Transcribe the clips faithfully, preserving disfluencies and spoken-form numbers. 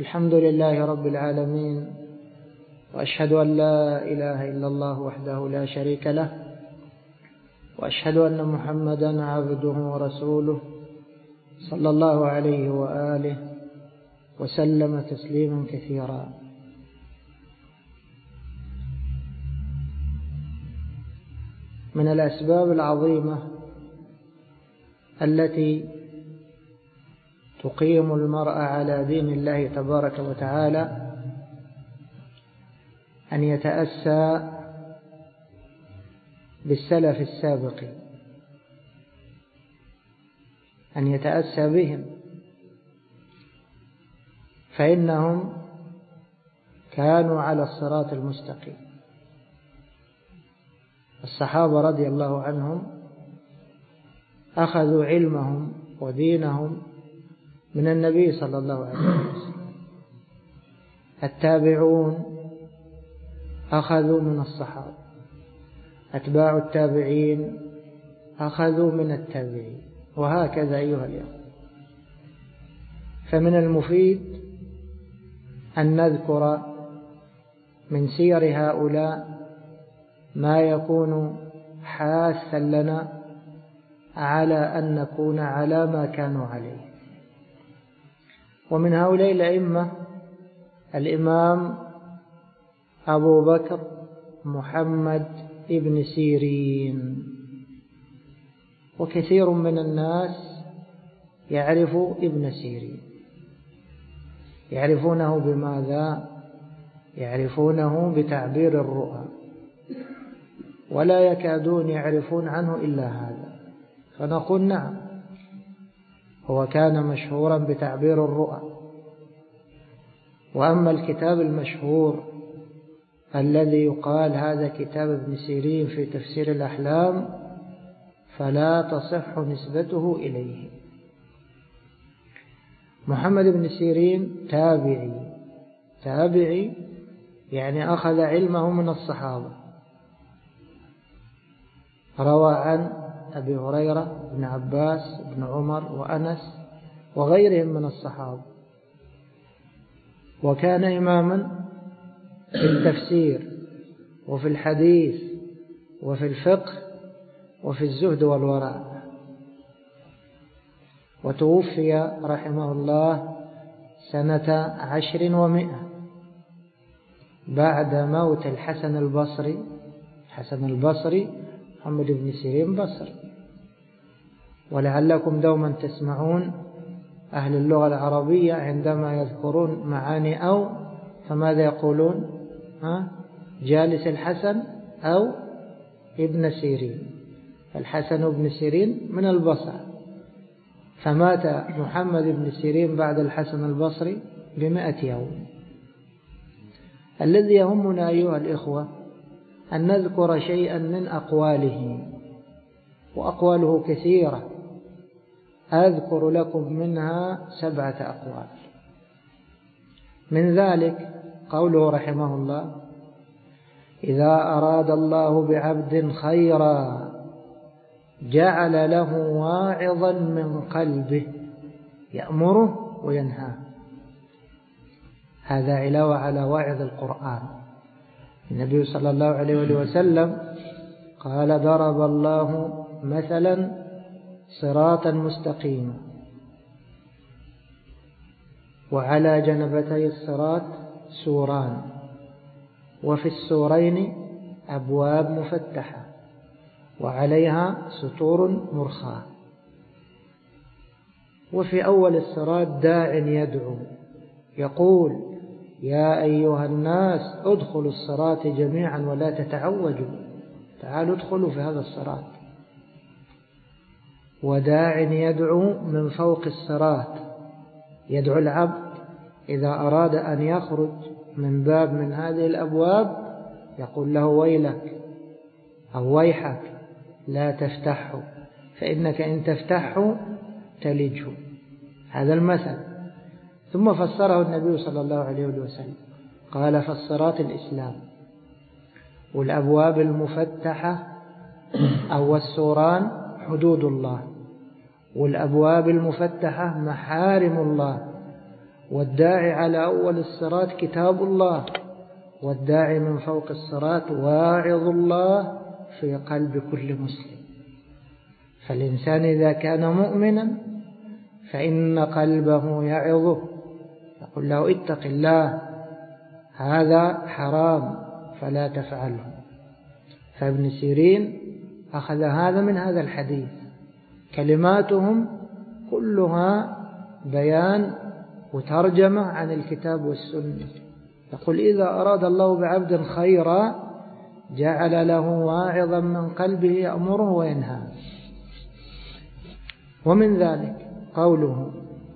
الحمد لله رب العالمين، وأشهد أن لا إله إلا الله وحده لا شريك له، وأشهد أن محمدا عبده ورسوله صلى الله عليه وآله وسلم تسليما كثيرا. من الأسباب العظيمة التي تقيم المرء على دين الله تبارك وتعالى أن يتأسى بالسلف السابق، أن يتأسى بهم، فإنهم كانوا على الصراط المستقيم. الصحابة رضي الله عنهم أخذوا علمهم ودينهم من النبي صلى الله عليه وسلم. التابعون أخذوا من الصحابة، أتباع التابعين أخذوا من التابعين، وهكذا أيها الأخوة. فمن المفيد أن نذكر من سير هؤلاء ما يكون حاثا لنا على أن نكون على ما كانوا عليه. ومن هؤلاء الأئمة الإمام أبو بكر محمد ابن سيرين، وكثير من الناس يعرف ابن سيرين. يعرفونه بماذا؟ يعرفونه بتعبير الرؤى، ولا يكادون يعرفون عنه إلا هذا. فنقول نعم، هو كان مشهورا بتعبير الرؤى. وأما الكتاب المشهور الذي يقال هذا كتاب ابن سيرين في تفسير الأحلام فلا تصح نسبته إليه. محمد بن سيرين تابعي، تابعي يعني أخذ علمه من الصحابة. روى عن أبي هريرة بن عباس بن عمر وأنس وغيرهم من الصحابة، وكان إماما في التفسير وفي الحديث وفي الفقه وفي الزهد والورع. وتوفي رحمه الله سنة عشر ومئة بعد موت الحسن البصري. الحسن البصري محمد بن سيرين بصري. ولعلكم دوما تسمعون أهل اللغة العربية عندما يذكرون معاني أو فماذا يقولون؟ ها؟ جالس الحسن أو ابن سيرين. الحسن بن سيرين من البصرة، فمات محمد بن سيرين بعد الحسن البصري بمئة يوم. الذي يهمنا أيها الإخوة أن نذكر شيئا من أقواله، وأقواله كثيرة، أذكر لكم منها سبعة أقوال. من ذلك قوله رحمه الله: إذا أراد الله بعبد خيرا جعل له واعظا من قلبه يأمره وينهاه. هذا علاوة على واعظ القرآن. النبي صلى الله عليه وسلم قال: ضرب الله مثلا صراطا مستقيما، وعلى جنبتي الصراط سوران، وفي السورين أبواب مفتحة، وعليها سطور مرخاة، وفي أول الصراط داع يدعو يقول: يا أيها الناس ادخلوا الصراط جميعا ولا تتعوجوا، تعالوا ادخلوا في هذا الصراط. وداع يدعو من فوق الصراط، يدعو العبد إذا أراد أن يخرج من باب من هذه الأبواب يقول له: ويلك أو ويحك لا تفتحه، فإنك إن تفتحه تلجه. هذا المثل. ثم فسره النبي صلى الله عليه وسلم قال: فالصراط الإسلام، والأبواب المفتحة أو السوران حدود الله، والأبواب المفتحة محارم الله، والداعي على أول الصراط كتاب الله، والداعي من فوق الصراط واعظ الله في قلب كل مسلم. فالإنسان إذا كان مؤمنا فإن قلبه يعظه، يقول له اتق الله، هذا حرام فلا تفعله. فابن سيرين أخذ هذا من هذا الحديث، كلماتهم كلها بيان وترجمة عن الكتاب والسنة. يقول إذا أراد الله بعبد خيرا جعل له واعظا من قلبه يأمره وينهاه. ومن ذلك قوله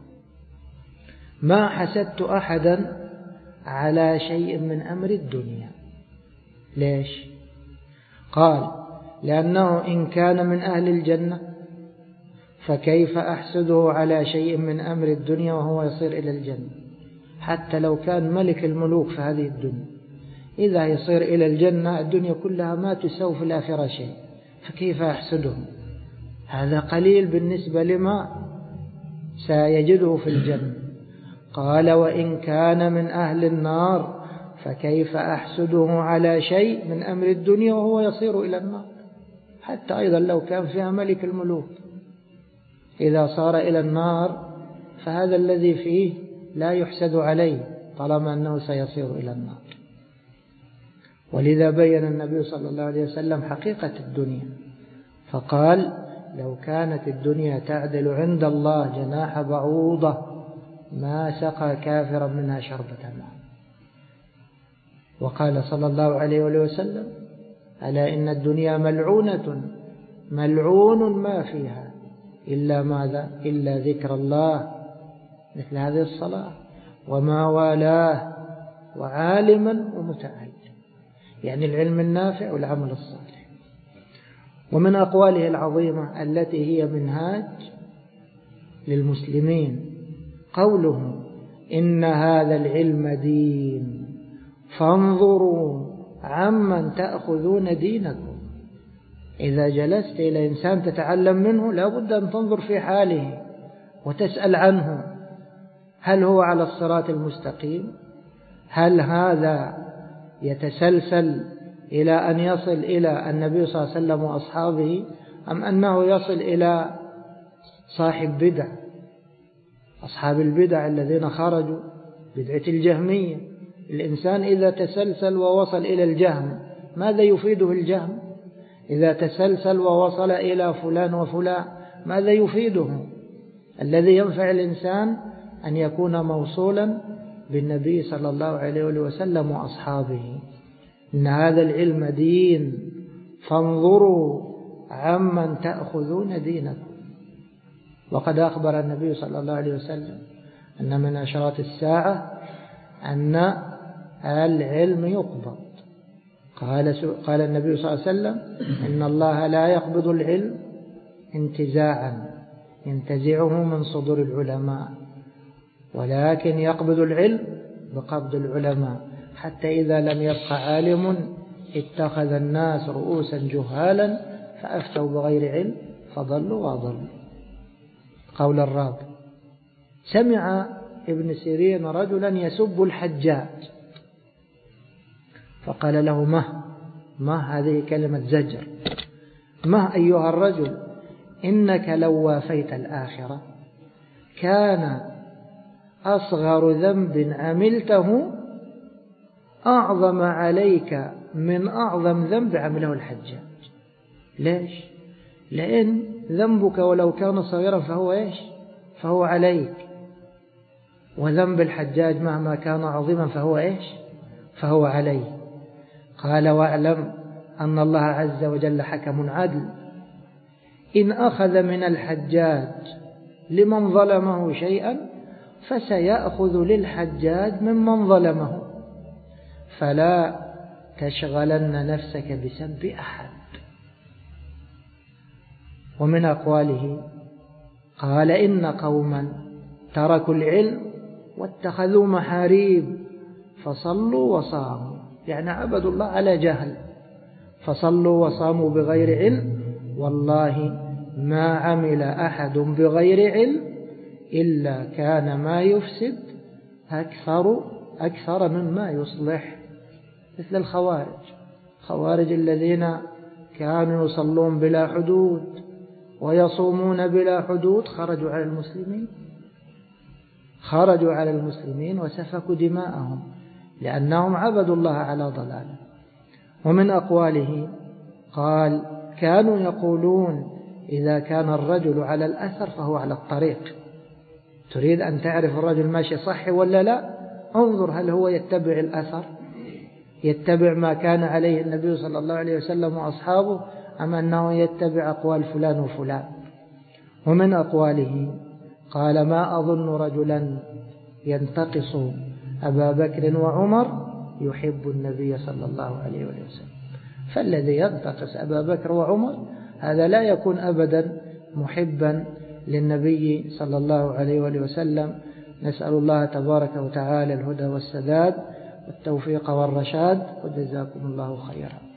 ما حسدت أحدا على شيء من أمر الدنيا. ليش؟ قال لأنه إن كان من أهل الجنة فكيف أحسده على شيء من أمر الدنيا وهو يصير إلى الجنة؟ حتى لو كان ملك الملوك في هذه الدنيا، إذا يصير إلى الجنة الدنيا كلها ما تساوي في الآخرة شيء، فكيف أحسده؟ هذا قليل بالنسبة لما سيجده في الجنة. قال وإن كان من أهل النار فكيف أحسده على شيء من أمر الدنيا وهو يصير إلى النار؟ حتى أيضا لو كان فيها ملك الملوك إذا صار إلى النار فهذا الذي فيه لا يحسد عليه طالما أنه سيصير إلى النار. ولذا بين النبي صلى الله عليه وسلم حقيقة الدنيا فقال لو كانت الدنيا تعدل عند الله جناح بعوضة ما سقى كافرا منها شربة ماء. وقال صلى الله عليه وسلم ألا إن الدنيا ملعونة ملعون ما فيها إلا ماذا؟ إلا ذكر الله، مثل هذه الصلاة وما والاه وعالما ومتعلم، يعني العلم النافع والعمل الصالح. ومن أقواله العظيمة التي هي منهاج للمسلمين قوله إن هذا العلم دين فانظروا عمن تأخذون دينكم. إذا جلست إلى إنسان تتعلم منه لا بد أن تنظر في حاله وتسأل عنه، هل هو على الصراط المستقيم؟ هل هذا يتسلسل إلى أن يصل إلى النبي صلى الله عليه وسلم وأصحابه، أم أنه يصل إلى صاحب بدع، أصحاب البدع الذين خرجوا بدعة الجهمية؟ الإنسان إذا تسلسل ووصل إلى الجهم ماذا يفيده الجهم؟ إذا تسلسل ووصل إلى فلان وفلان ماذا يفيده؟ الذي ينفع الإنسان أن يكون موصولا بالنبي صلى الله عليه وسلم وأصحابه. إن هذا العلم دين فانظروا عمن تأخذون دينكم. وقد أخبر النبي صلى الله عليه وسلم أن من أشراط الساعة أن العلم يقبض. قال قال النبي صلى الله عليه وسلم إن الله لا يقبض العلم انتزاعا ينتزعه من صدور العلماء، ولكن يقبض العلم بقبض العلماء، حتى إذا لم يبقى عالم اتخذ الناس رؤوسا جهالا فأفتوا بغير علم فضلوا وأضلوا. قول الرابع سمع ابن سيرين رجلا يسب الحجاج فقال له مه مه هذه كلمة زجر، مه أيها الرجل إنك لو وافيت الآخرة كان أصغر ذنب عملته أعظم عليك من أعظم ذنب عمله الحجاج. ليش؟ لأن ذنبك ولو كان صغيرا فهو إيش؟ فهو عليك، وذنب الحجاج مهما كان عظيما فهو إيش؟ فهو عليه. قال واعلم أن الله عز وجل حكم عدل، إن أخذ من الحجاج لمن ظلمه شيئا فسيأخذ للحجاج ممن ظلمه، فلا تشغلن نفسك بسب أحد. ومن أقواله قال إن قوما تركوا العلم واتخذوا محاريب فصلوا وصاموا، يعني عبدوا الله على جهل، فصلوا وصاموا بغير علم، والله ما عمل أحد بغير علم إلا كان ما يفسد أكثر أكثر مما يصلح، مثل الخوارج خوارج الذين كانوا يصلون بلا حدود ويصومون بلا حدود خرجوا على المسلمين خرجوا على المسلمين وسفكوا دماءهم لأنهم عبدوا الله على ضلال. ومن أقواله قال كانوا يقولون إذا كان الرجل على الأثر فهو على الطريق. تريد أن تعرف الرجل ماشي صحي ولا لا؟ انظر هل هو يتبع الأثر، يتبع ما كان عليه النبي صلى الله عليه وسلم وأصحابه، أم أنه يتبع أقوال فلان وفلان. ومن أقواله قال ما أظن رجلا ينتقص أبا بكر وعمر يحب النبي صلى الله عليه وسلم. فالذي ينتقص أبا بكر وعمر هذا لا يكون أبدا محبا للنبي صلى الله عليه وسلم. نسأل الله تبارك وتعالى الهدى والسداد والتوفيق والرشاد، وجزاكم الله خيرا.